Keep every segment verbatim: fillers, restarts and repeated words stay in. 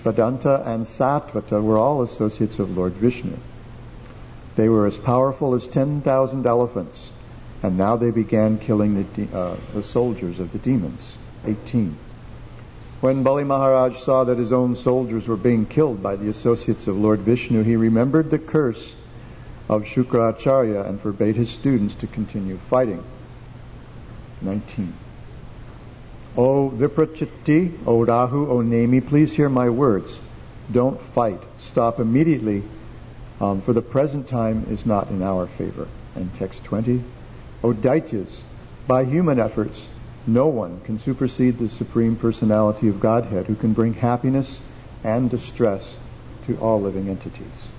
Vedanta and Satvata were all associates of Lord Vishnu. They were as powerful as ten thousand elephants, and now they began killing the, de- uh, the soldiers of the demons. eighteen. When Bali Maharaj saw that his own soldiers were being killed by the associates of Lord Vishnu, he remembered the curse of Shukracharya and forbade his students to continue fighting. nineteen. O Viprachitti, O Rahu, O Nemi, please hear my words. Don't fight. Stop immediately, um, for the present time is not in our favor. And text twenty. O Daityas, by human efforts, no one can supersede the Supreme Personality of Godhead, who can bring happiness and distress to all living entities.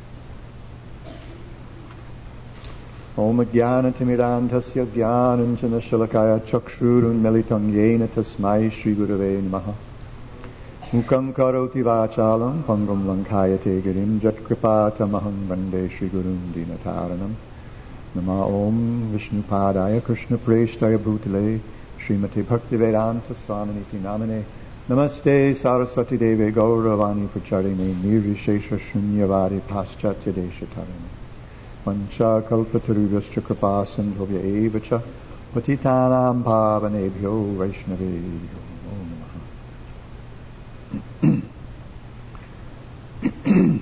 Om Jnana Timirandhasya Jnananjana Shalakaya Chakshurun Melitam Yena Tasmai Shri Gurave Namaha Mukam Karoti Vachalam Pangam Lankayate Girim Jat Kripatamaham Vande Shri Gurum Dinataranam Nama Om Vishnu Padaya Krishna Preshtaya Bhutale Srimati Bhakti Vedanta Swaminiti Namane Namaste Saraswati Deve Gauravani Pracharine Nirvishesha Shunyavadi Paschatya Deshatarine Pancha Kalpatarubhascha Kripa Sindhovya Evacha Patitanam Pavanebhyo Vaishnavebhyo Namaha.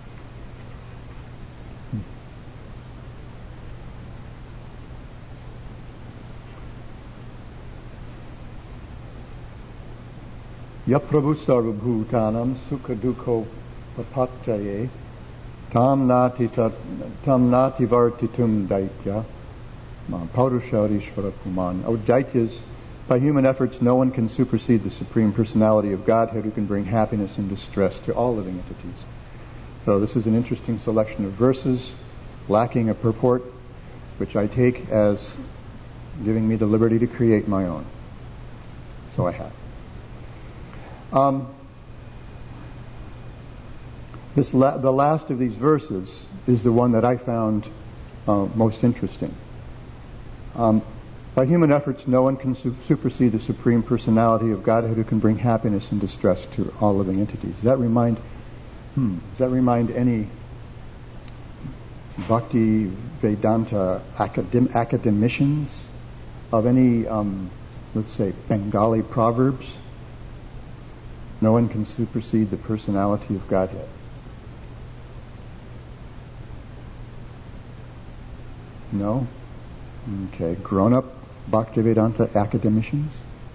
Yaprabhu Sarvabhutanam Sukha Dukho Papatjaye Tam Nati Tam Nati Vartitum Daitya Paurusharishvara Puman. O Daityas, by human efforts no one can supersede the Supreme Personality of Godhead, who can bring happiness and distress to all living entities. So this is an interesting selection of verses, lacking a purport, which I take as giving me the liberty to create my own. So I have. Um, this la- the last of these verses is the one that I found uh, most interesting. Um, by human efforts, no one can su- supersede the Supreme Personality of Godhead, who can bring happiness and distress to all living entities. Does that remind? Hmm, does that remind any Bhakti Vedanta academ- academicians of any, um, let's say, Bengali proverbs? No one can supersede the personality of Godhead. No? Okay. Grown-up Bhaktivedanta academicians?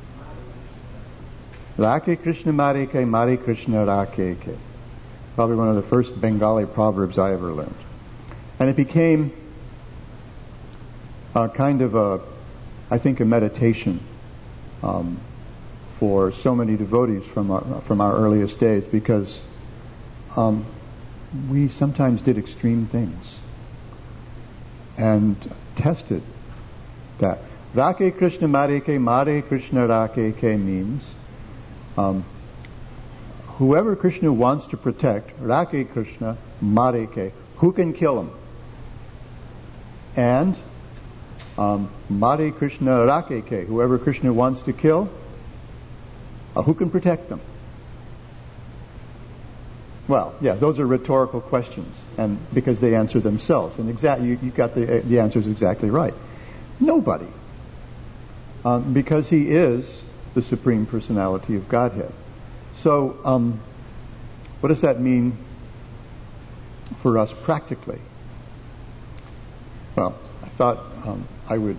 Rake Krishna Mare Ke, Mare Krishna Rake Ke. Probably one of the first Bengali proverbs I ever learned. And it became a kind of a, I think, a meditation um, for so many devotees from our, from our earliest days, because um, we sometimes did extreme things and tested that. Rake Krishna Mare Ke, Mare Krishna Rake Ke means um, whoever Krishna wants to protect, Rake Krishna Mare Ke, who can kill him? And um, Mare Krishna Rake Ke, whoever Krishna wants to kill, Uh, who can protect them? Well, yeah, those are rhetorical questions, and because they answer themselves, and exact, you, you got the the answers exactly right. Nobody, um, because he is the Supreme Personality of Godhead. So, um, what does that mean for us practically? Well, I thought um, I would.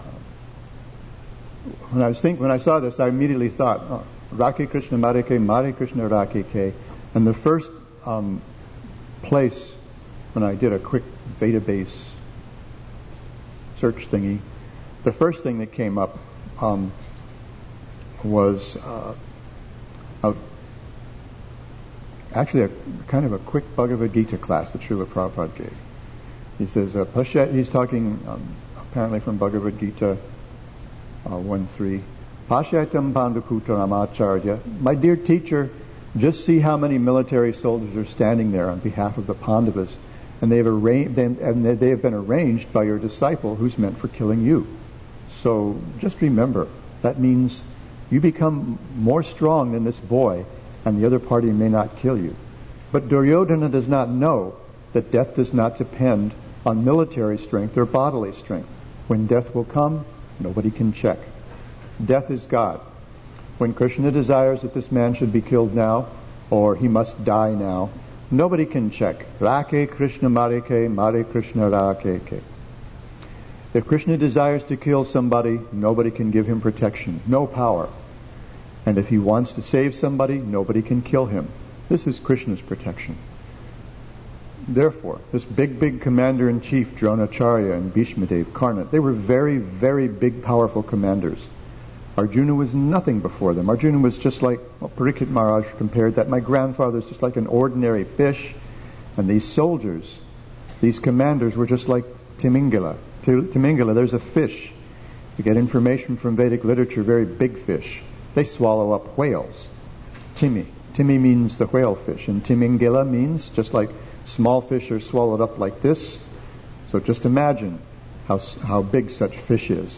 Uh, when I was think, when I saw this, I immediately thought. Oh, Rake Krishna Mare Ke, Mare Krishna Rake Ke. And the first um, place when I did a quick database search thingy, the first thing that came up um, was uh, a, actually a kind of a quick Bhagavad Gita class that Srila Prabhupada gave. He says, uh, Pashat, he's talking um, apparently from Bhagavad Gita uh, one three. Pashyatam Pandaputra Ramacharya, my dear teacher, just see how many military soldiers are standing there on behalf of the Pandavas, and they have arranged, and they have been arranged by your disciple who's meant for killing you. So just remember, that means you become more strong than this boy, and the other party may not kill you. But Duryodhana does not know that death does not depend on military strength or bodily strength. When death will come, nobody can check. Death is God. When Krishna desires that this man should be killed now, or he must die now, nobody can check. Rake Krishna Marike, Mare Krishna Rakeke. If Krishna desires to kill somebody, nobody can give him protection. No power. And if he wants to save somebody, nobody can kill him. This is Krishna's protection. Therefore, this big, big commander-in-chief, Dronacharya and Bhishmadev, Karna, they were very, very big, powerful commanders. Arjuna was nothing before them. Arjuna was just like, well, Parikshit Maharaj compared that. My grandfather is just like an ordinary fish. And these soldiers, these commanders were just like Timingala. Timingala, there's a fish. You get information from Vedic literature, very big fish. They swallow up whales. Timi. Timi means the whale fish. And Timingala means just like small fish are swallowed up like this. So just imagine how, how big such fish is.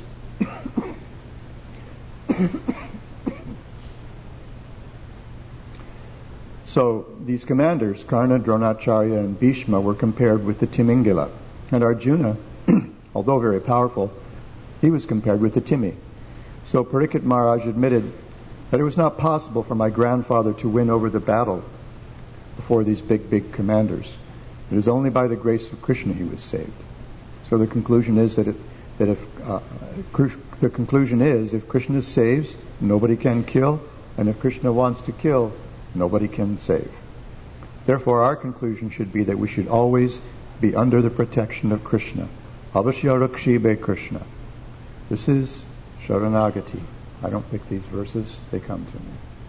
So these commanders, Karna, Dronacharya, and Bhishma, were compared with the Timingala. And Arjuna, although very powerful, he was compared with the Timi. So Parikshit Maharaj admitted that it was not possible for my grandfather to win over the battle before these big, big commanders. It was only by the grace of Krishna he was saved. So the conclusion is that it, that if uh, the conclusion is if Krishna saves, nobody can kill, and if Krishna wants to kill, nobody can save. Therefore, our conclusion should be that we should always be under the protection of Krishna. Avashya Rakshibe Krishna. This is Sharanagati. I don't pick these verses, they come to me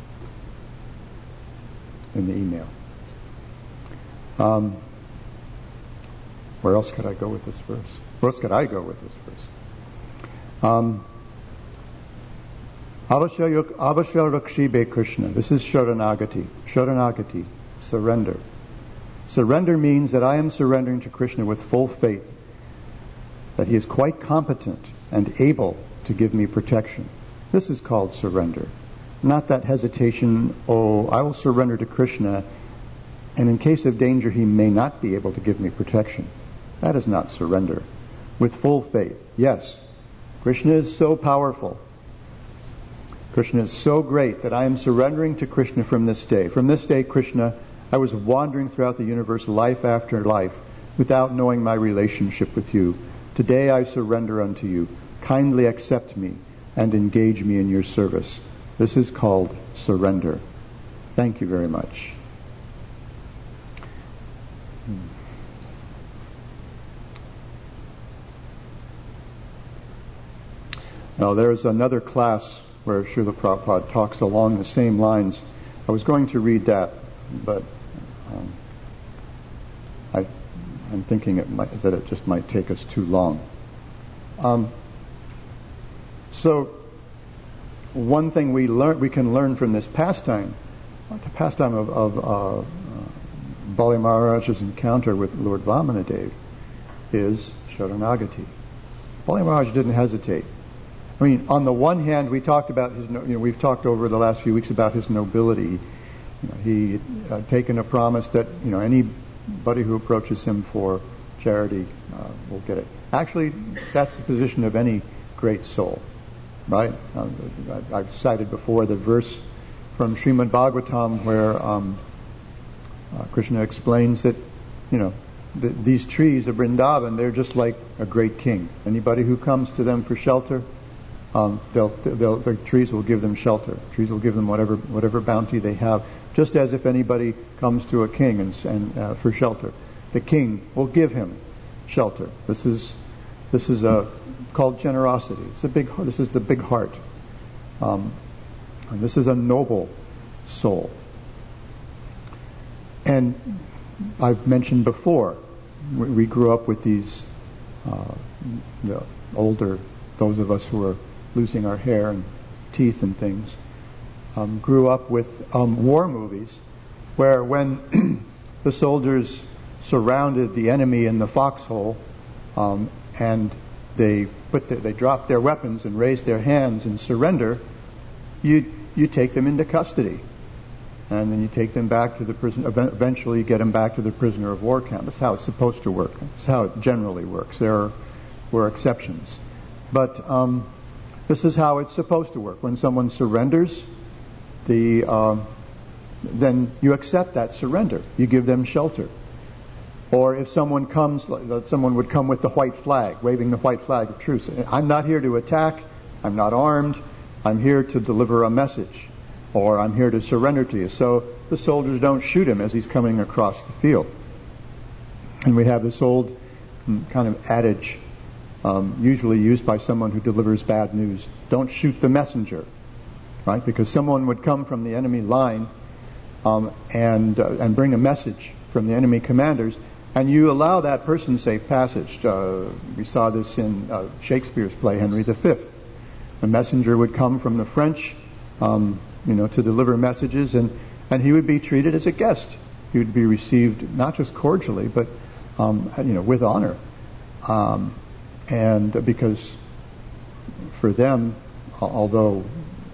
in the email. Um, where else could I go with this verse? Where else could I go with this verse? Um, Avashya Rakshibe Krishna. This is Sharanagati. Sharanagati, surrender. Surrender means that I am surrendering to Krishna with full faith, that he is quite competent and able to give me protection. This is called surrender. Not that hesitation, oh, I will surrender to Krishna, and in case of danger he may not be able to give me protection. That is not surrender. With full faith. Yes, Krishna is so powerful. Krishna is so great that I am surrendering to Krishna from this day. From this day, Krishna, I was wandering throughout the universe life after life without knowing my relationship with you. Today I surrender unto you. Kindly accept me and engage me in your service. This is called surrender. Thank you very much. Now there's another class where Srila Prabhupada talks along the same lines. I was going to read that, but um, I, I'm thinking it might, that it just might take us too long. Um, so one thing we learn, we can learn from this pastime, the pastime of, of uh, uh, Bali Maharaj's encounter with Lord Vamanadev, is Sharanagati. Bali Maharaj didn't hesitate. I mean, on the one hand, we talked about his, you know, we've talked over the last few weeks about his nobility. You know, he had uh, taken a promise that, you know, anybody who approaches him for charity uh, will get it. Actually, that's the position of any great soul, right? Uh, I've cited before the verse from Srimad Bhagavatam where um, uh, Krishna explains that, you know, th- these trees of Vrindavan, they're just like a great king. Anybody who comes to them for shelter, Um, they'll, they'll, the trees will give them shelter. Trees will give them whatever whatever bounty they have, just as if anybody comes to a king and, and uh, for shelter, the king will give him shelter. This is this is uh, called generosity. It's a big. This is the big heart, um, and this is a noble soul. And I've mentioned before, we, we grew up with these uh, the older, those of us who are losing our hair and teeth and things, um, grew up with um, war movies where when the soldiers surrounded the enemy in the foxhole um, and they put the, they dropped their weapons and raised their hands in surrender, you you take them into custody. and then you take them back to the prison. Eventually, you get them back to the prisoner of war camp. That's how it's supposed to work. That's how it generally works. There are, were exceptions, but um, this is how it's supposed to work. When someone surrenders, the uh, then you accept that surrender. You give them shelter. Or if someone comes, someone would come with the white flag, waving the white flag of truce. I'm not here to attack. I'm not armed. I'm here to deliver a message. Or I'm here to surrender to you. So the soldiers don't shoot him as he's coming across the field. And we have this old kind of adage, um, usually used by someone who delivers bad news. Don't shoot the messenger. Right? Because someone would come from the enemy line um, and uh, and bring a message from the enemy commanders, and you allow that person safe passage. Uh, we saw this in uh, Shakespeare's play, Henry the Fifth. The messenger would come from the French, um, you know, to deliver messages, and, and he would be treated as a guest. He would be received not just cordially, but um, you know, with honor, um, and uh, because for them, although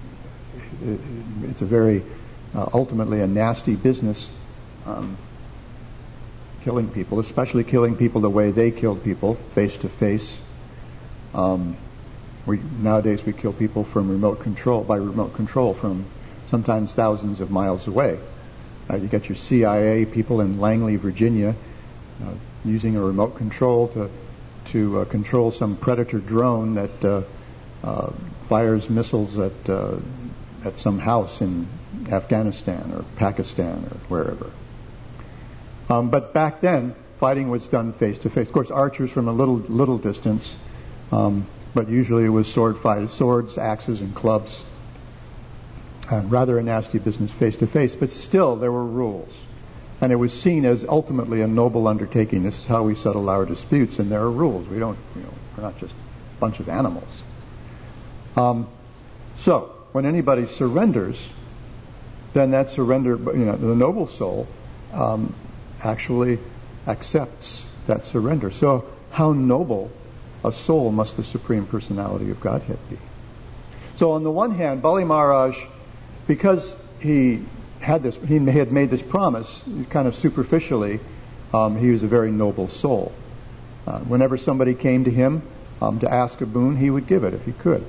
it's a very uh, ultimately a nasty business. Um, killing people, especially killing people the way they killed people, face to face. Um, we nowadays we kill people from remote control, by remote control, from sometimes thousands of miles away. Uh, you get your C I A people in Langley, Virginia, uh, using a remote control to to uh, control some predator drone that uh, uh, fires missiles at uh, at some house in Afghanistan or Pakistan or wherever. Um, but back then, fighting was done face to face. Of course, archers from a little little distance, um, but usually it was sword fight, swords, axes, and clubs. Uh, rather a nasty business face to face, but still there were rules, and it was seen as ultimately a noble undertaking. This is how we settle our disputes, and there are rules. We don't, you know, we're not just a bunch of animals. Um, so when anybody surrenders, then that surrender, you know, the noble soul. Um, actually accepts that surrender. So how noble a soul must the Supreme Personality of Godhead be? So on the one hand, Bali Maharaj, because he had this, he had made this promise, kind of superficially, um, he was a very noble soul. Uh, whenever somebody came to him um, to ask a boon, he would give it if he could.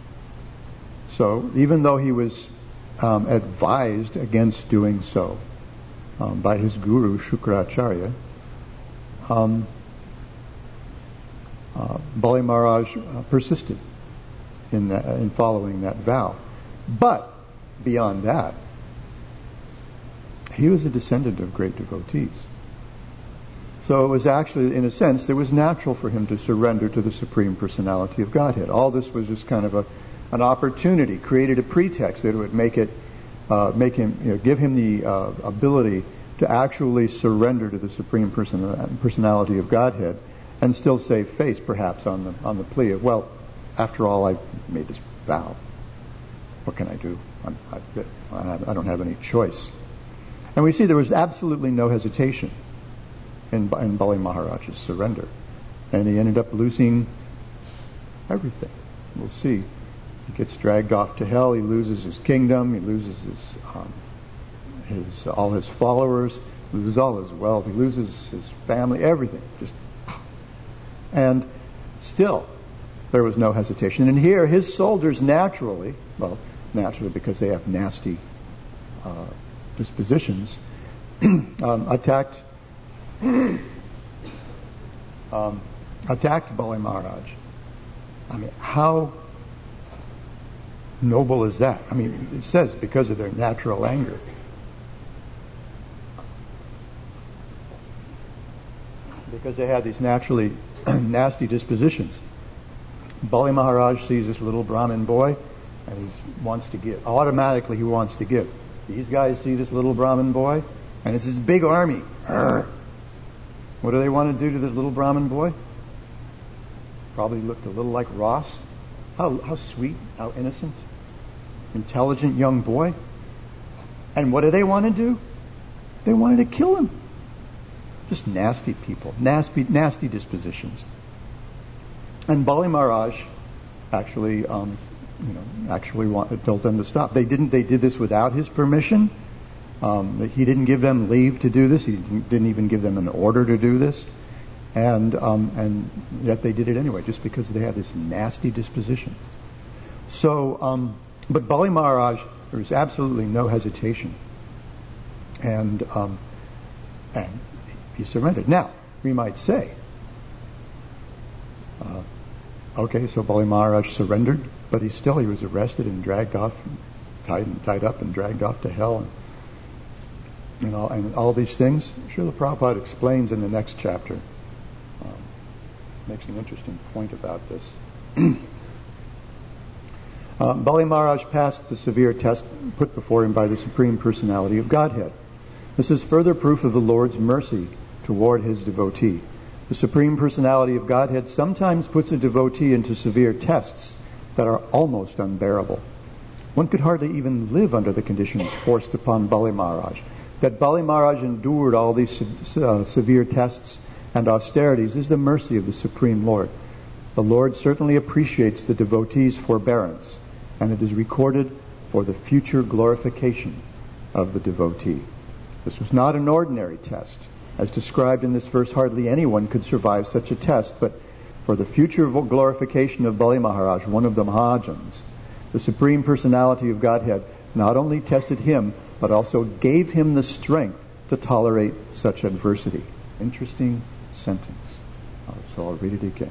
So even though he was um, advised against doing so, Um, by his guru Shukracharya, um, uh, Bali Maharaj uh, persisted in that, in following that vow. But beyond that, he was a descendant of great devotees. So it was actually, in a sense, it was natural for him to surrender to the Supreme Personality of Godhead. All this was just kind of a an opportunity, created a pretext that would make it. Uh, make him, you know, give him the uh, ability to actually surrender to the Supreme Person- Personality of Godhead, and still save face, perhaps on the on the plea of, well, after all, I made this vow. What can I do? I'm, I, I don't have any choice. And we see there was absolutely no hesitation in, in Bali Maharaj's surrender, and he ended up losing everything. We'll see. He gets dragged off to hell. He loses his kingdom. He loses his, um, his all his followers. He loses all his wealth. He loses his family. Everything. Just, and still, there was no hesitation. And here, his soldiers naturally, well, naturally because they have nasty uh, dispositions, um, attacked um, attacked Bali Maharaj. I mean, how noble is that? I mean, it says because of their natural anger. Because they had these naturally nasty dispositions. Bali Maharaj sees this little Brahmin boy and he wants to give. Automatically he wants to give. These guys see this little Brahmin boy and it's this big army. Arr. What do they want to do to this little Brahmin boy? Probably looked a little like Ross. How, how sweet, how innocent, intelligent young boy. And what do they want to do? They wanted to kill him. Just nasty people, nasty, nasty dispositions. And Bali Maharaj actually, um, you know, actually want, told them to stop. They didn't. They did this without his permission. Um, he didn't give them leave to do this. He didn't, didn't even give them an order to do this. And um, and yet they did it anyway, just because they had this nasty disposition. So, um, but Bali Maharaj, there was absolutely no hesitation. And, um, and he surrendered. Now, we might say, uh, okay, so Bali Maharaj surrendered, but he still, he was arrested and dragged off, tied, tied up and dragged off to hell, and, you know, and all these things. Srila Prabhupada explains in the next chapter, um, makes an interesting point about this. uh, Bali Maharaj passed the severe test put before him by the Supreme Personality of Godhead. This is further proof of the Lord's mercy toward his devotee. The Supreme Personality of Godhead sometimes puts a devotee into severe tests that are almost unbearable. One could hardly even live under the conditions forced upon Bali Maharaj. That Bali Maharaj endured all these uh, severe tests and austerities is the mercy of the Supreme Lord. The Lord certainly appreciates the devotee's forbearance, and it is recorded for the future glorification of the devotee. This was not an ordinary test. As described in this verse, hardly anyone could survive such a test, but for the future glorification of Bali Maharaj, one of the Mahajans, the Supreme Personality of Godhead not only tested him, but also gave him the strength to tolerate such adversity. Interesting sentence. Uh, so I'll read it again.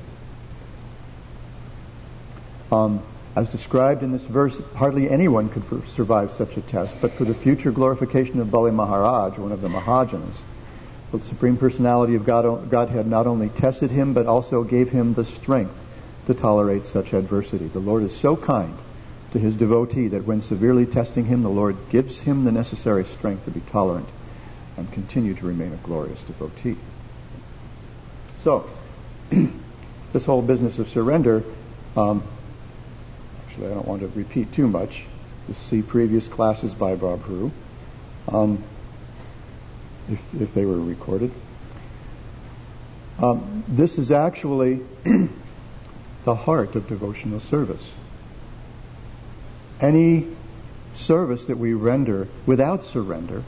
Um, As described in this verse, hardly anyone could survive such a test, but for the future glorification of Bali Maharaj, one of the Mahajans, the Supreme Personality of God, Godhead not only tested him, but also gave him the strength to tolerate such adversity. The Lord is so kind to his devotee that when severely testing him, the Lord gives him the necessary strength to be tolerant and continue to remain a glorious devotee. So, this whole business of surrender, um, actually I don't want to repeat too much. Just see previous classes by Prabhu, um, if, if they were recorded. Um, this is actually the heart of devotional service. Any service that we render without surrender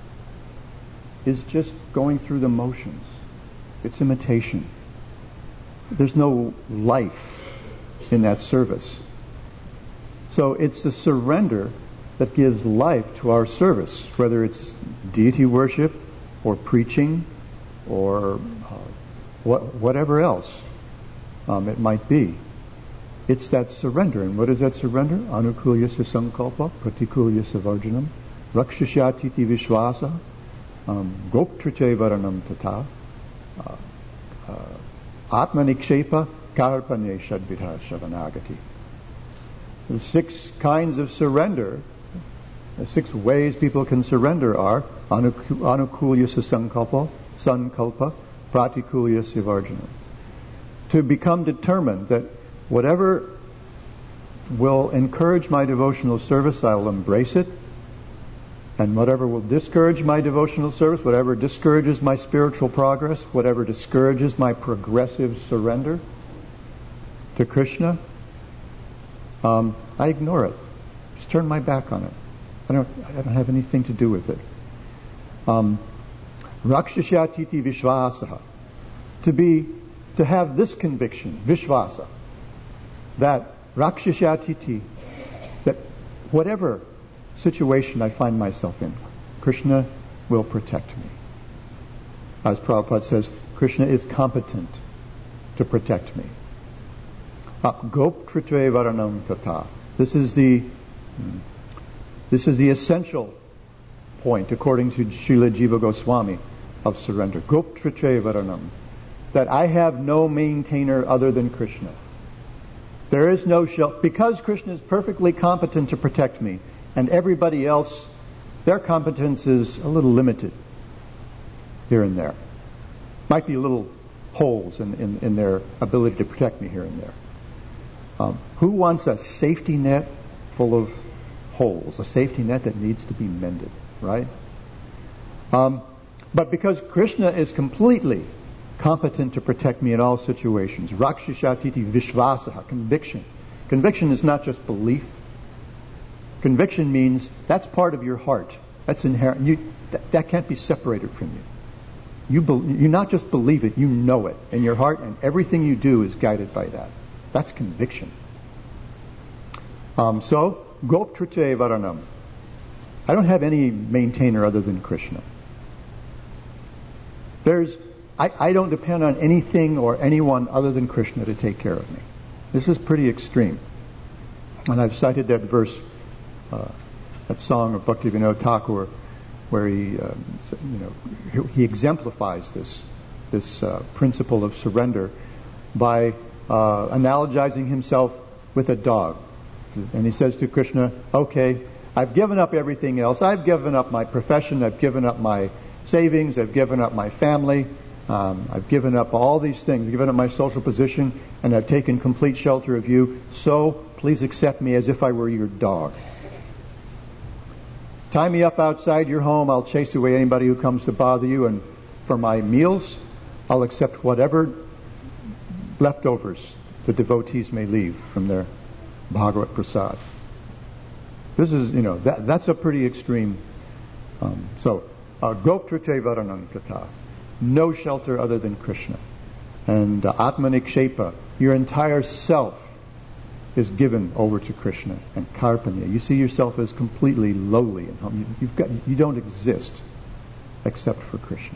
is just going through the motions. It's imitation. There's no life in that service. So it's the surrender that gives life to our service, whether it's deity worship or preaching or uh, what, whatever else um, it might be. It's that surrender. And what is that surrender? Anukulyasya sankalpa, pratikulyasya varjanam, rakshashyatiti vishvasa, um, goptriche varanam tata, uh, uh, atmanikshepa karpane shadvidha shavanagati. The six kinds of surrender, the six ways people can surrender are anukulyasya sankalpa, sankalpa, pratikulyasya varjanam. To become determined that whatever will encourage my devotional service, I will embrace it. And whatever will discourage my devotional service, whatever discourages my spiritual progress, whatever discourages my progressive surrender to Krishna, um, I ignore it. Just turn my back on it. I don't, I don't have anything to do with it. Um, Rakshashyatiti vishvasaha. To be, to have this conviction, vishvasa, that rakshashyatiti, that whatever situation I find myself in, Krishna will protect me. As Prabhupada says, Krishna is competent to protect me. Gopkritve varanam tata. This is the this is the essential point, according to Srila Jiva Goswami, of surrender. Gopkritve varanam. That I have no maintainer other than Krishna. There is no shelter. Because Krishna is perfectly competent to protect me, and everybody else, their competence is a little limited here and there. Might be little holes in, in, in their ability to protect me here and there. Um, who wants a safety net full of holes? A safety net that needs to be mended, right? Um, but because Krishna is completely competent to protect me in all situations, rakshashyatiti vishvasaha, conviction. Conviction is not just belief. Conviction means that's part of your heart. That's inherent. You, that, that can't be separated from you. You, be, you not just believe it, you know it in your heart, and everything you do is guided by that. That's conviction. Um, so, Goptrite Varanam. I don't have any maintainer other than Krishna. There's, I, I don't depend on anything or anyone other than Krishna to take care of me. This is pretty extreme. And I've cited that verse, uh, that song of Bhaktivinoda Thakur, where he, uh, you know, he, he exemplifies this this uh, principle of surrender by uh, analogizing himself with a dog. And he says to Krishna, okay, I've given up everything else. I've given up my profession. I've given up my savings. I've given up my family. Um, I've given up all these things. I've given up my social position, and I've taken complete shelter of you. So please accept me as if I were your dog. Tie me up outside your home. I'll chase away anybody who comes to bother you. And for my meals, I'll accept whatever leftovers the devotees may leave from their Bhagavat Prasad. This is, you know, that, that's a pretty extreme. Um, so, uh, Goptrite Varanam Tata. No shelter other than Krishna. And uh, Atmanikshepa, your entire self is given over to Krishna. And Karpanya, you see yourself as completely lowly and humble. You've got, you don't exist except for Krishna.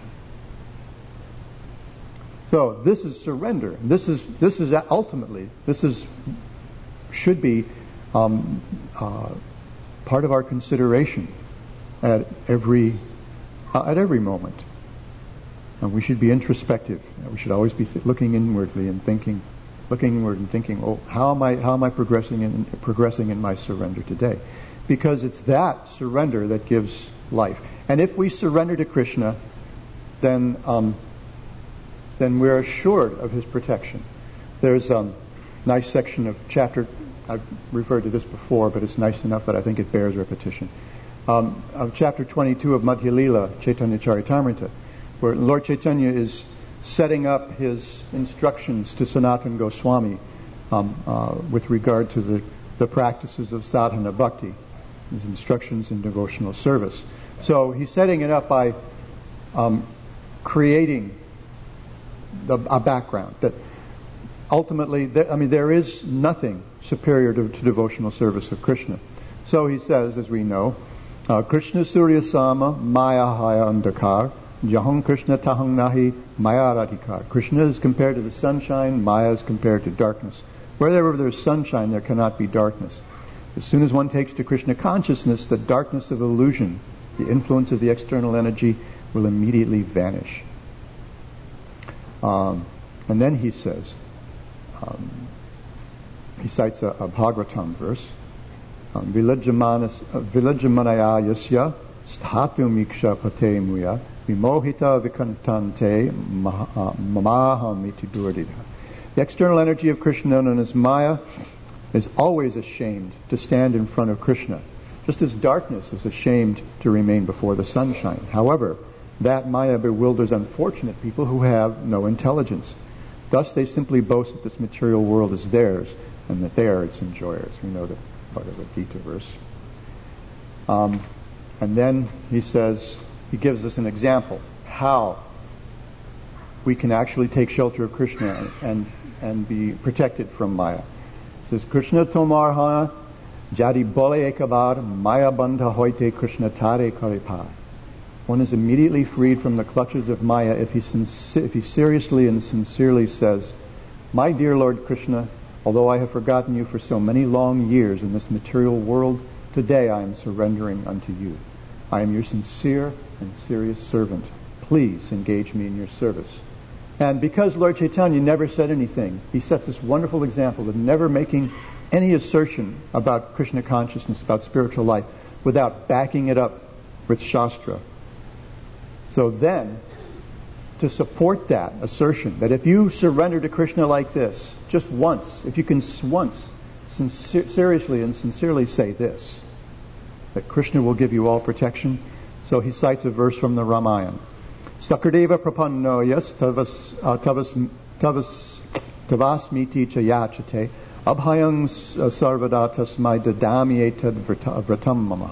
So this is surrender. This is this is ultimately this is should be um, uh, part of our consideration at every uh, at every moment. And we should be introspective. We should always be th- looking inwardly and thinking. Looking inward and thinking, oh, how am I how am I progressing in progressing in my surrender today? Because it's that surrender that gives life. And if we surrender to Krishna, then um, then we're assured of His protection. There's a um, nice section of chapter. I've referred to this before, but it's nice enough that I think it bears repetition. Um, of chapter twenty-two of Madhya Lila, Chaitanya Charitamrita, where Lord Chaitanya is setting up his instructions to Sanatana Goswami um, uh, with regard to the, the practices of sadhana bhakti, his instructions in devotional service. So he's setting it up by um, creating the, a background that ultimately, there, I mean, there is nothing superior to, to devotional service of Krishna. So he says, as we know, uh, Krishna Surya Sama Maya Haya Andakar Jahang Krishna Tahang Nahi Maya Radhikar. Krishna is compared to the sunshine, Maya is compared to darkness. Wherever there's sunshine, there cannot be darkness. As soon as one takes to Krishna consciousness, the darkness of illusion, the influence of the external energy, will immediately vanish. Um, and then he says, um, he cites a, a Bhagavatam verse, Vilajamanaya yasya sthatu miksha pate muya vimohita vikantante mamaham iti durdita. The external energy of Krishna, known as Maya, is always ashamed to stand in front of Krishna, just as darkness is ashamed to remain before the sunshine. However, that Maya bewilders unfortunate people who have no intelligence. Thus they simply boast that this material world is theirs and that they are its enjoyers. We know the part of the Gita verse. Um, and then he says, he gives us an example how we can actually take shelter of Krishna and and be protected from Maya. It says, Krishna tomar ha jadi bole ekabar Maya bandha hoite Krishna tare karipar. One is immediately freed from the clutches of Maya if he, sincer- if he seriously and sincerely says, my dear Lord Krishna, although I have forgotten you for so many long years in this material world, today I am surrendering unto you. I am your sincere and serious servant. Please engage me in your service. And because Lord Chaitanya never said anything, he set this wonderful example of never making any assertion about Krishna consciousness, about spiritual life, without backing it up with Shastra. So then, to support that assertion, that if you surrender to Krishna like this, just once, if you can once sincere, seriously and sincerely say this, that Krishna will give you all protection. So he cites a verse from the Ramayana. Sakardeva prapanno yas tavas tavas tavas tavasmiti chayachate abhayang sarvada tasmai dadami etad vratam mamaha.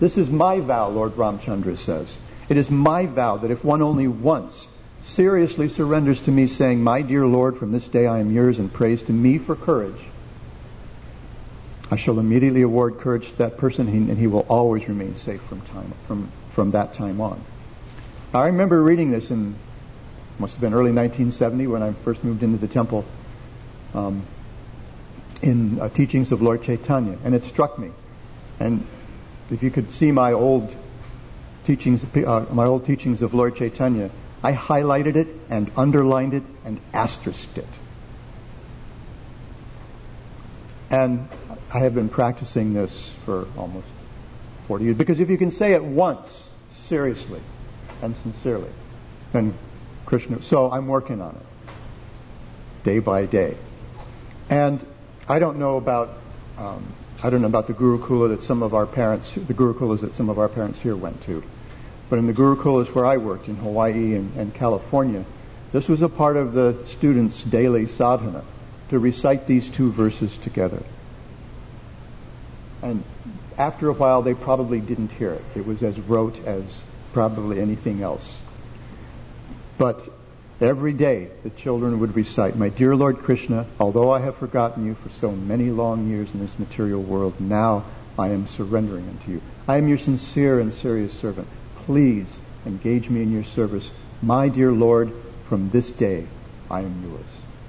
This is my vow, Lord Ramchandra says. It is my vow that if one only once seriously surrenders to me, saying, my dear Lord, from this day I am yours, and prays to me for courage, I shall immediately award courage to that person, and he will always remain safe from time from, from that time on. I remember reading this in, must have been early nineteen seventy when I first moved into the temple, um, in uh, teachings of Lord Chaitanya, and it struck me. And if you could see my old teachings, uh, my old teachings of Lord Chaitanya, I highlighted it and underlined it and asterisked it. And I have been practicing this for almost forty years. Because if you can say it once, seriously and sincerely, then Krishna... So I'm working on it, day by day. And I don't know about... Um, I don't know about the Gurukula that some of our parents... The Gurukulas that some of our parents here went to. But in the Gurukulas where I worked, in Hawaii and, and California, this was a part of the students' daily sadhana, to recite these two verses together. And after a while, they probably didn't hear it. It was as rote as probably anything else. But every day, the children would recite, my dear Lord Krishna, although I have forgotten you for so many long years in this material world, now I am surrendering unto you. I am your sincere and serious servant. Please engage me in your service. My dear Lord, from this day, I am yours.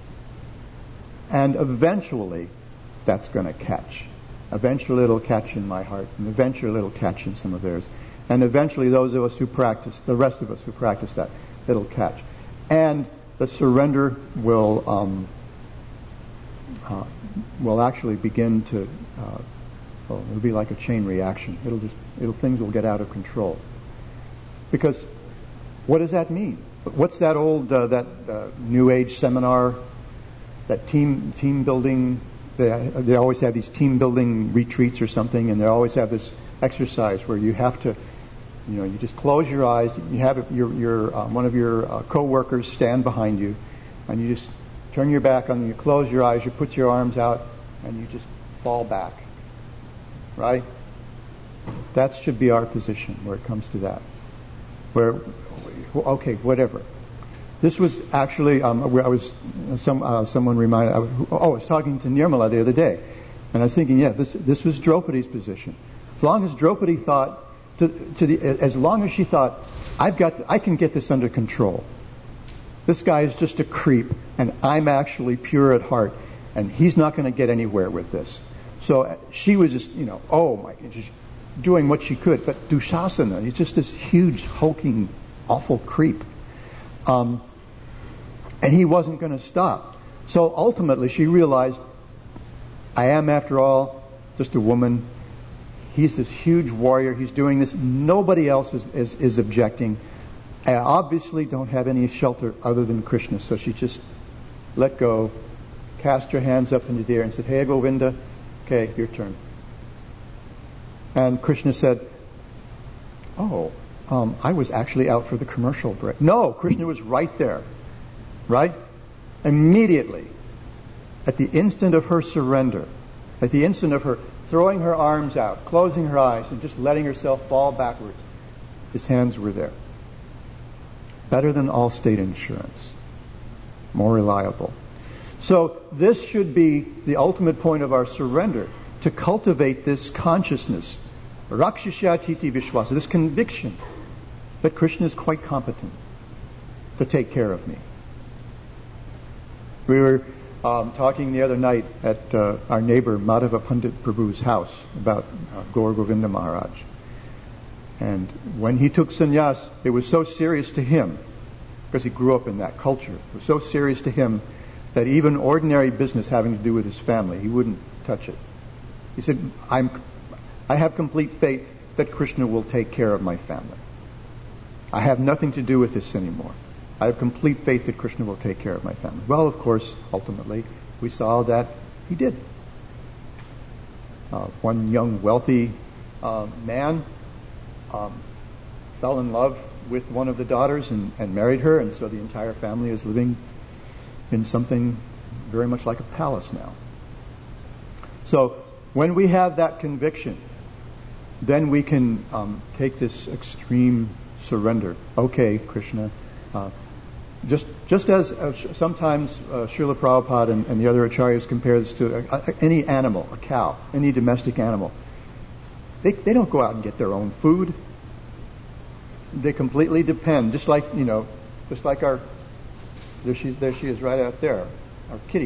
And eventually, that's going to catch. Eventually it'll catch in my heart, and eventually it'll catch in some of theirs. And eventually those of us who practice, the rest of us who practice that, it'll catch. And the surrender will um, uh, will actually begin to, uh, well, it'll be like a chain reaction. It'll just, it'll things will get out of control. Because what does that mean? What's that old, uh, that uh, New Age seminar, that team team building? They, they always have these team building retreats or something, and they always have this exercise where you have to, you know, you just close your eyes. You have your, your uh, one of your uh, co-workers stand behind you, and you just turn your back on them. You close your eyes. You put your arms out, and you just fall back. Right? That should be our position where it comes to that. Where, okay, whatever. This was actually, um, I was, some, uh, someone reminded, I was, oh, I was talking to Nirmala the other day, and I was thinking, yeah, this, this was Draupadi's position. As long as Draupadi thought, to, to the, as long as she thought, I've got, I can get this under control. This guy is just a creep, and I'm actually pure at heart, and he's not going to get anywhere with this. So she was just, you know, oh my, just doing what she could. But Dushasana, he's just this huge, hulking, awful creep. Um, And he wasn't going to stop. So ultimately she realized, I am, after all, just a woman. He's this huge warrior. He's doing this. Nobody else is, is, is objecting. I obviously don't have any shelter other than Krishna. So she just let go, cast her hands up into the air and said, hey, Govinda, okay, your turn. And Krishna said, oh, um, I was actually out for the commercial break. No, Krishna was right there. Right? Immediately, at the instant of her surrender, at the instant of her throwing her arms out, closing her eyes, and just letting herself fall backwards, his hands were there. Better than Allstate insurance. More reliable. So this should be the ultimate point of our surrender, to cultivate this consciousness, rakshashyatiti vishwasa, this conviction that Krishna is quite competent to take care of me. We were um, talking the other night at uh, our neighbor Madhava Pandit Prabhu's house about uh, Gaur Govinda Maharaj. And when he took sannyas, it was so serious to him, because he grew up in that culture, it was so serious to him that even ordinary business having to do with his family, he wouldn't touch it. He said, I'm, I have complete faith that Krishna will take care of my family. I have nothing to do with this anymore. I have complete faith that Krishna will take care of my family. Well, of course, ultimately, we saw that he did. Uh, one young, wealthy uh, man um, fell in love with one of the daughters and, and married her, and so the entire family is living in something very much like a palace now. So, when we have that conviction then we can um, take this extreme surrender. Okay, Krishna. Uh, just just as uh, sometimes uh, Srila Prabhupada and, and the other acharyas compare this to uh, uh, any animal, a cow, any domestic animal. They they don't go out and get their own food. They completely depend, just like, you know, just like our, there she, there she is right out there, our kitty.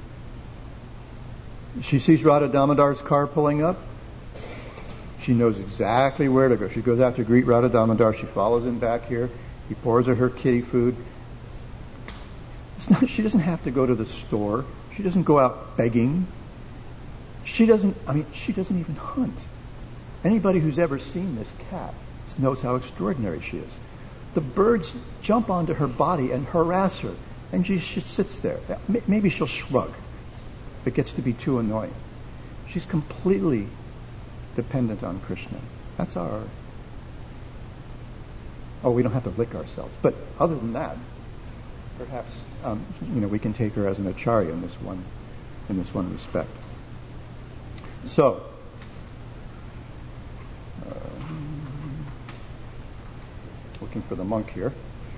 She sees Radha Damodar's car pulling up. She knows exactly where to go. She goes out to greet Radha Damodar. She follows him back here. He pours her her kitty food. It's not, she doesn't have to go to the store. She doesn't go out begging. She doesn't, I mean, she doesn't even hunt. Anybody who's ever seen this cat knows how extraordinary she is. The birds jump onto her body and harass her, and she, she sits there. Maybe she'll shrug if it gets to be too annoying. She's completely dependent on Krishna. That's our... Oh, we don't have to lick ourselves. But other than that, perhaps um, you know, we can take her as an acharya in this one, in this one respect. So, uh, looking for the monk here.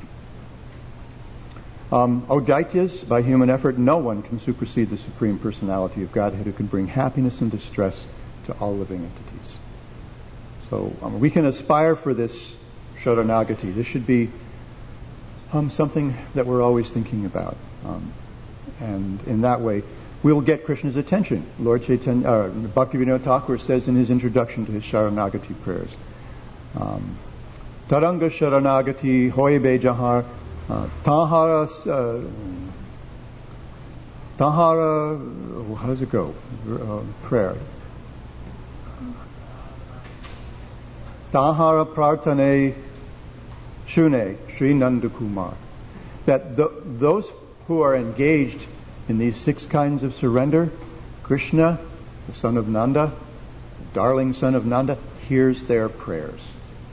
Um, O Daityas, by human effort, no one can supersede the Supreme Personality of Godhead who can bring happiness and distress to all living entities. So um, we can aspire for this Sharanagati. This should be um, something that we're always thinking about. Um, and in that way, we will get Krishna's attention. Lord Chaitanya, uh, Bhaktivinoda Thakur says in his introduction to his Sharanagati prayers, um, Taranga Sharanagati Hoibe Jahar Tahara uh, Tahara, how does it go? Uh, prayer. Tahara Prarthane Shune Sri Nandakumar. That the, those who are engaged in these six kinds of surrender, Krishna, the son of Nanda, the darling son of Nanda, hears their prayers.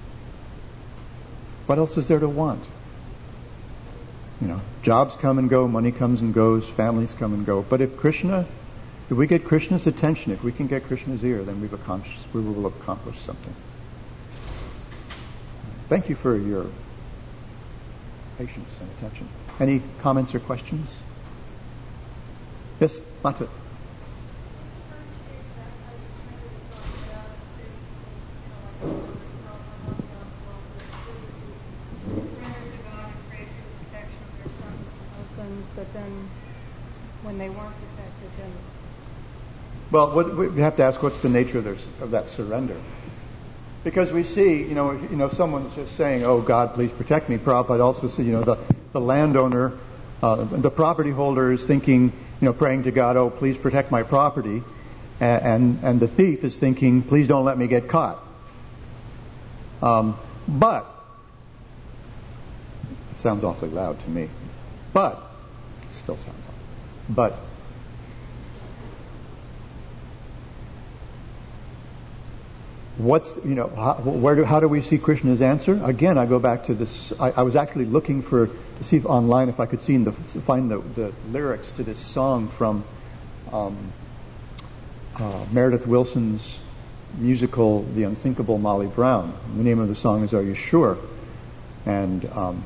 What else is there to want? You know, jobs come and go, money comes and goes, families come and go. But if Krishna, if we get Krishna's attention, if we can get Krishna's ear, then we've accomplished, we will have accomplished something. Thank you for your patience and attention. Any comments or questions? Yes, Mata. But then, when they weren't protected, then... Well, what, we have to ask, what's the nature of, their, of that surrender? Because we see, you know, if, you know, someone's just saying, "Oh God, please protect me." Prabhupada also see, you know, the the landowner, uh, the property holder is thinking, you know, praying to God, "Oh, please protect my property," and and, and the thief is thinking, "Please don't let me get caught." Um, but it sounds awfully loud to me. But still sounds awful. But what's, you know, how, where do, how do we see Krishna's answer? Again, I go back to this. I, I was actually looking for to see if online if I could see the, find the, the lyrics to this song from um, uh, Meredith Wilson's musical "The Unthinkable Molly Brown." The name of the song is "Are You Sure?" And um,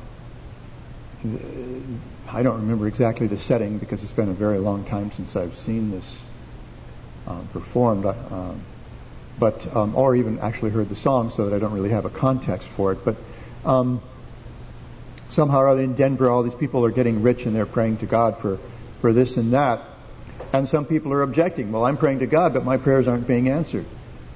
I don't remember exactly the setting because it's been a very long time since I've seen this uh, performed, uh, but um, or even actually heard the song, so that I don't really have a context for it. But um, somehow or other in Denver, all these people are getting rich and they're praying to God for, for this and that. And some people are objecting. Well, I'm praying to God, but my prayers aren't being answered.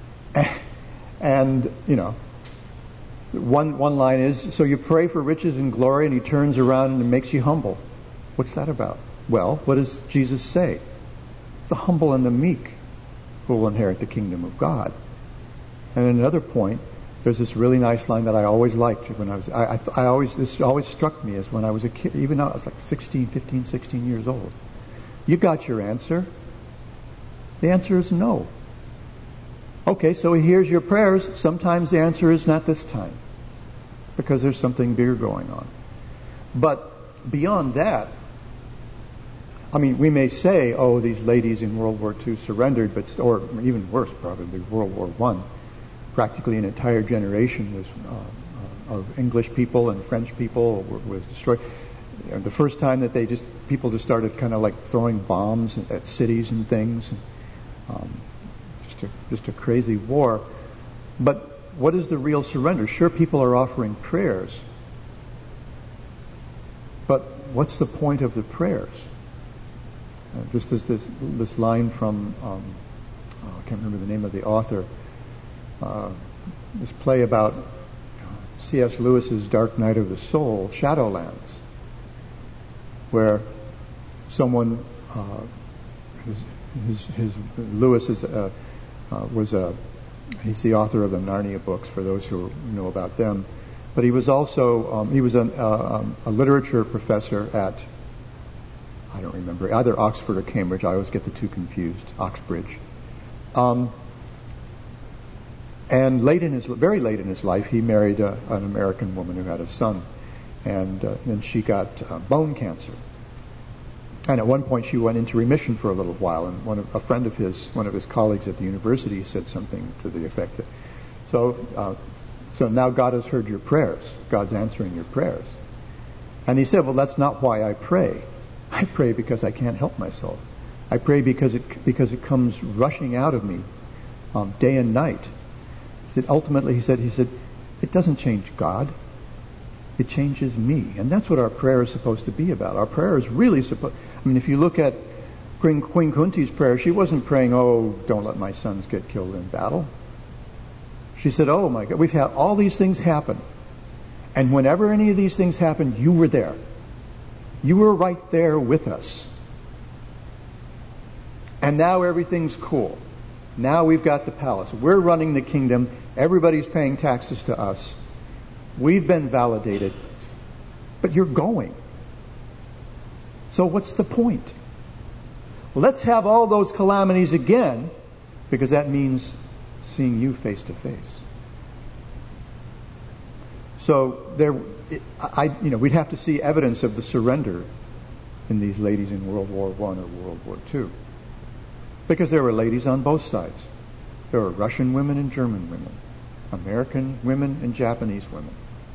And, you know, One one line is, so you pray for riches and glory and he turns around and makes you humble. What's that about? Well, what does Jesus say? The humble and the meek who will inherit the kingdom of God. And at another point, there's this really nice line that I always liked when I was, I, I, I always, this always struck me as when I was a kid, even though I was like sixteen, fifteen, sixteen years old. You got your answer. The answer is no. Okay, so he hears your prayers. Sometimes the answer is not this time, because there's something bigger going on. But beyond that, I mean, we may say, oh, these ladies in World War Two surrendered, but or even worse, probably World War One. practically an entire generation was uh, uh, of English people and French people were, was destroyed. You know, the first time that they just people just started kind of like throwing bombs at cities and things, and, um, just a just a crazy war. But what is the real surrender? Sure, people are offering prayers, but what's the point of the prayers? Uh, just as this this line from um, oh, I can't remember the name of the author. Uh, this play about C S Lewis's Dark Night of the Soul, Shadowlands, where someone, uh, his, his, his Lewis is, uh, uh, was a, he's the author of the Narnia books, for those who know about them. But he was also, um, he was an, uh, um, a literature professor at, I don't remember, either Oxford or Cambridge. I always get the two confused, Oxbridge. Um, and late in his, very late in his life, he married a, an American woman who had a son. And uh, then she got uh, bone cancer. And at one point she went into remission for a little while. And one of, a friend of his, one of his colleagues at the university said something to the effect that, so, uh, so now God has heard your prayers. God's answering your prayers. And he said, well, that's not why I pray. I pray because I can't help myself. I pray because it because it comes rushing out of me um, day and night. He said, ultimately, he said, he said, it doesn't change God. It changes me. And that's what our prayer is supposed to be about. Our prayer is really supposed... I mean, if you look at Queen, Queen Kunti's prayer, she wasn't praying, oh, don't let my sons get killed in battle. She said, oh my God, we've had all these things happen. And whenever any of these things happened, you were there. You were right there with us. And now everything's cool. Now we've got the palace. We're running the kingdom. Everybody's paying taxes to us. We've been validated, but you're going. So what's the point? Let's have all those calamities again, because that means seeing you face to face. So there, I, you know, we'd have to see evidence of the surrender in these ladies in World War One or World War Two, because there were ladies on both sides. There were Russian women and German women, American women and Japanese women.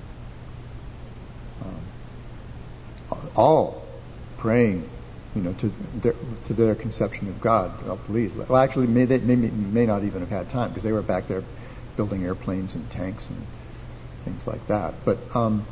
Um, all praying, you know, to their, to their conception of God. Oh, please. Well, actually, may they may, may not even have had time, because they were back there building airplanes and tanks and things like that. But um,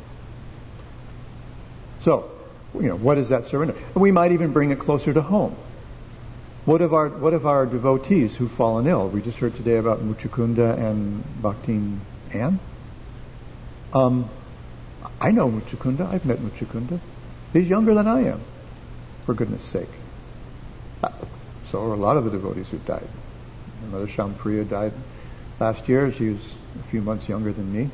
so, you know, what is that surrender? And we might even bring it closer to home. What of our what of our devotees who've fallen ill? We just heard today about Muchukunda and Bhaktin Ann. Um, I know Muchukunda. I've met Muchukunda. He's younger than I am, for goodness sake. So are a lot of the devotees who've died. Mother Shampriya died last year. She was a few months younger than me.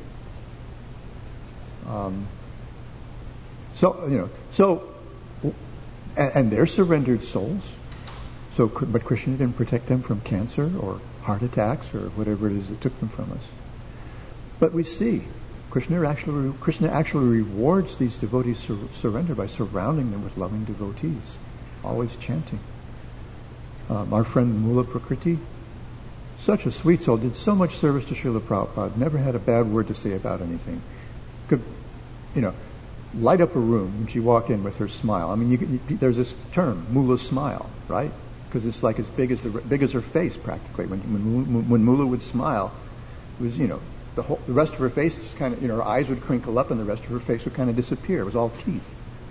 Um, so, you know, so, and, and they're surrendered souls. So, but Krishna didn't protect them from cancer or heart attacks or whatever it is that took them from us. But we see Krishna actually Krishna actually rewards these devotees' sur- surrender by surrounding them with loving devotees, always chanting. Um, our friend Mula Prakriti, such a sweet soul, did so much service to Srila Prabhupada, never had a bad word to say about anything. Could, you know, light up a room when she walked in with her smile. I mean, you, you, there's this term, Mula smile, right? Because it's like as big as the big as her face practically. When when, when Mula would smile, it was, you know, the whole the rest of her face just kind of, you know, her eyes would crinkle up and the rest of her face would kind of disappear. It was all teeth.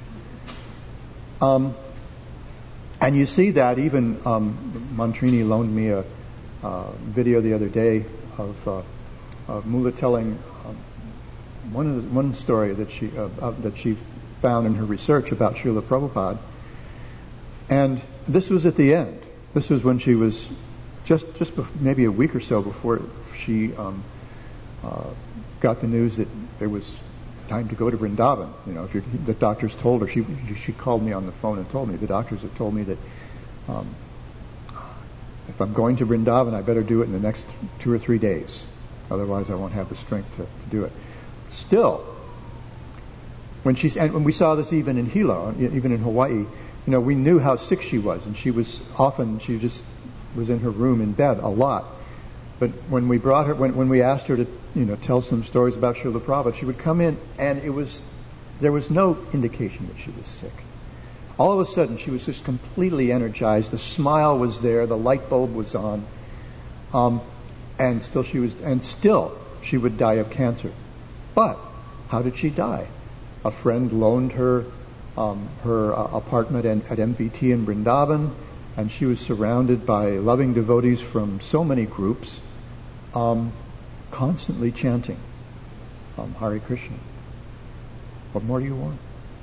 Um, and you see that even um, Mantrini loaned me a uh, video the other day of, uh, of Mula telling um, one of the, one story that she uh, uh, that she found in her research about Srila Prabhupada. And this was at the end. This was when she was just just bef- maybe a week or so before she um, uh, got the news that there was time to go to Vrindavan. You know, if you're, the doctors told her, she she called me on the phone and told me, the doctors have told me that um, if I'm going to Vrindavan, I better do it in the next two or three days. Otherwise, I won't have the strength to, to do it. Still, when she's, and when we saw this even in Hilo, even in Hawaii, you know, we knew how sick she was, and she was often, she just was in her room in bed a lot. But when we brought her, when, when we asked her to, you know, tell some stories about Srila Prabhupada, she would come in, and it was, there was no indication that she was sick. All of a sudden, she was just completely energized. The smile was there, the light bulb was on, um, and still she was, and still she would die of cancer. But how did she die? A friend loaned her um, her uh, apartment at, at M V T in Vrindavan, and she was surrounded by loving devotees from so many groups, um, constantly chanting um, Hare Krishna. What more do you want?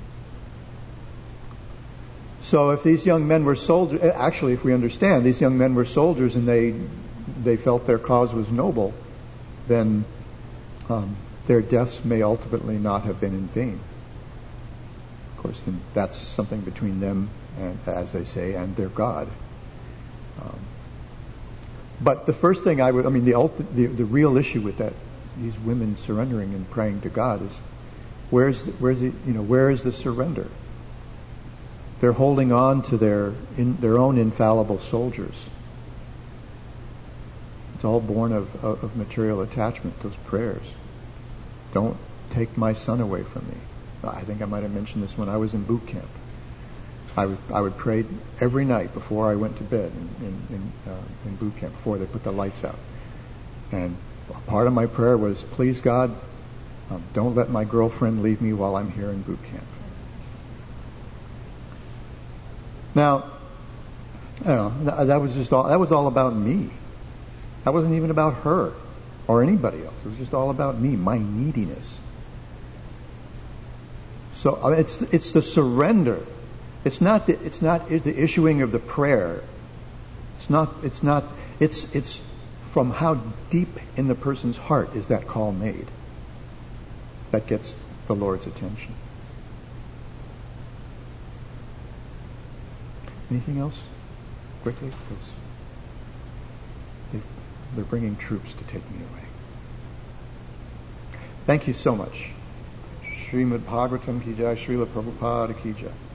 So if these young men were soldiers, actually if we understand, these young men were soldiers and they they felt their cause was noble, then um, their deaths may ultimately not have been in vain. Of course, then that's something between them and, as they say, and their God. Um, but the first thing I would, I mean, the, ulti- the the real issue with that, these women surrendering and praying to God is, where's the, where's the, you know, where is the surrender? They're holding on to their in, their own infallible soldiers. It's all born of, of, of material attachment, those prayers. Don't take my son away from me. I think I might have mentioned this when I was in boot camp. I would I would pray every night before I went to bed in in, in, uh, in boot camp, before they put the lights out. And a part of my prayer was, please God, um, don't let my girlfriend leave me while I'm here in boot camp. Now, you know, that was just all. That was all about me. That wasn't even about her or anybody else. It was just all about me, my neediness. So I mean, it's it's the surrender. It's not the it's not the issuing of the prayer. It's not it's not it's it's from how deep in the person's heart is that call made that gets the Lord's attention. Anything else? Quickly, because they, they're bringing troops to take me away. Thank you so much. Srimad Bhagavatam ki jai, Srila Prabhupada ki jai.